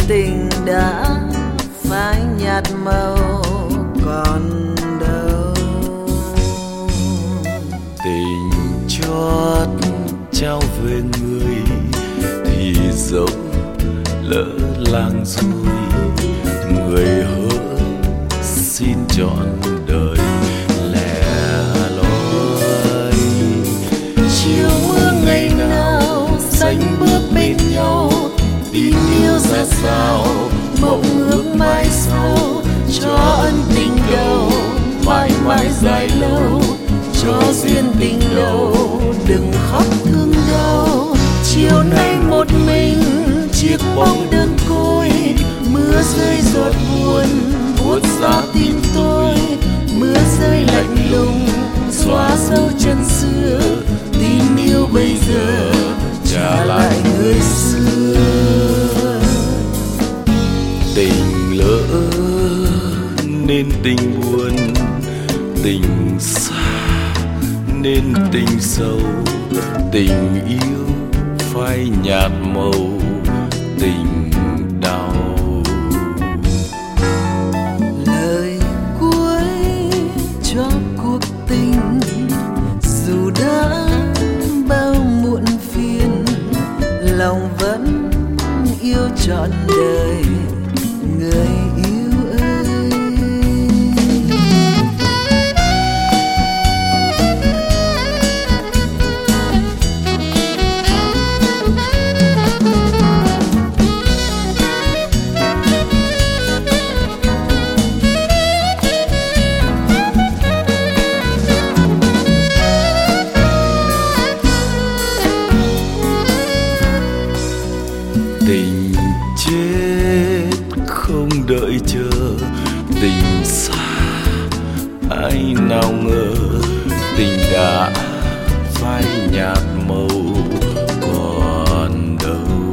tình đã phai nhạt màu còn đâu. Tình chót trao về người thì dẫu lỡ làng rồi, người hứa xin trọn đời lẻ loi. Chiều mưa ngày nào xanh bước bên nhau, tình yêu ra sao mộng ước mai sau, cho ân tình đầu mãi mãi dài lâu, cho duyên tình đầu đừng khóc thương đau. Chiều nay một mình chiếc bóng đơn côi, mưa rơi giọt buồn buốt giá tim tôi, mưa rơi lạnh lùng xóa dấu chân xưa, tình yêu bây giờ trả lại người xưa. Tình lỡ nên tình buồn, tình xa nên tình sâu, tình yêu phai nhạt màu tình đau. Lời cuối cho cuộc tình dù đã bao muộn phiền, lòng vẫn yêu trọn đời người yêu ơi. Tình chết không đợi chờ, tình xa ai nào ngờ, tình đã phai nhạt màu còn đâu.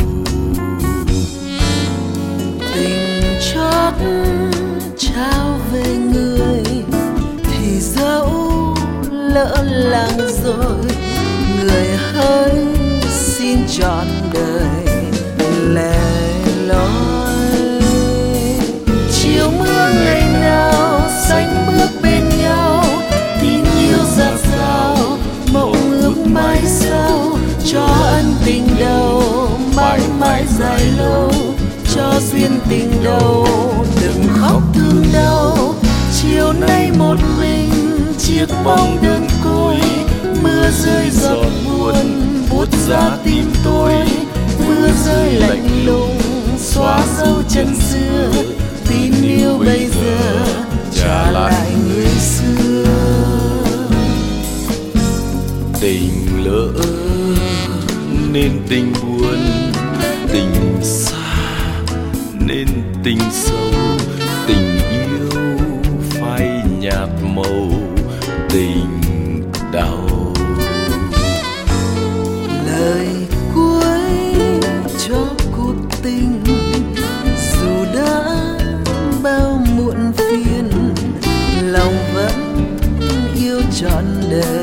Tình chót trao về người thì dẫu lỡ làng rồi, người hỡi xin trọn đời lẻ loi. Chiều mưa ngày nào xanh bước bên nhau, tình yêu ra sao mộng ước mai sau, cho ân tình đầu mãi mãi dài lâu, cho duyên tình đầu đừng khóc thương đau. Chiều nay một mình chiếc bóng đơn côi, mưa rơi giọt buồn buốt giá tim tôi, mưa rơi lạnh lùng xóa dấu chân xưa, tình yêu bây giờ trả lại người xưa. Tình lỡ nên tình buồn, tình xa nên tình sâu, tình yêu phai nhạt màu tình đau. Lời cuối cho cuộc tình dù đã bao muộn phiền, lòng vẫn yêu trọn đời